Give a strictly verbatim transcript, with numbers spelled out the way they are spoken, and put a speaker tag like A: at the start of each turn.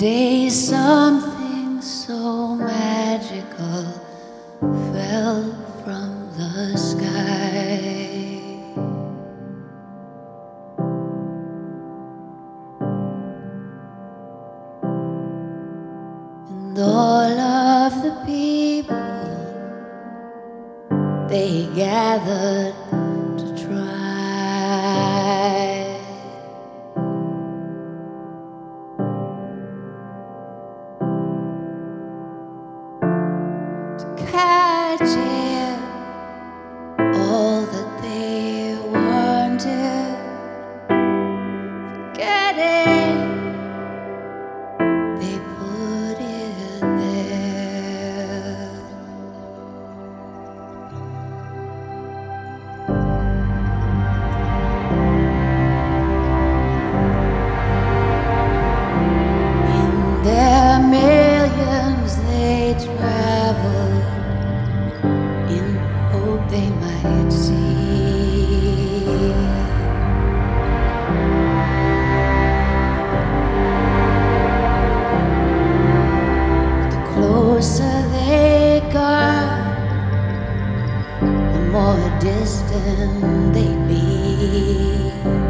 A: day something so magical fell from the sky, and all of the people, they gathered to try catch it, all that they wanted, forget it, they put it there. In their millions they traveled, in hope they might see the closer they got, the more distant they'd be.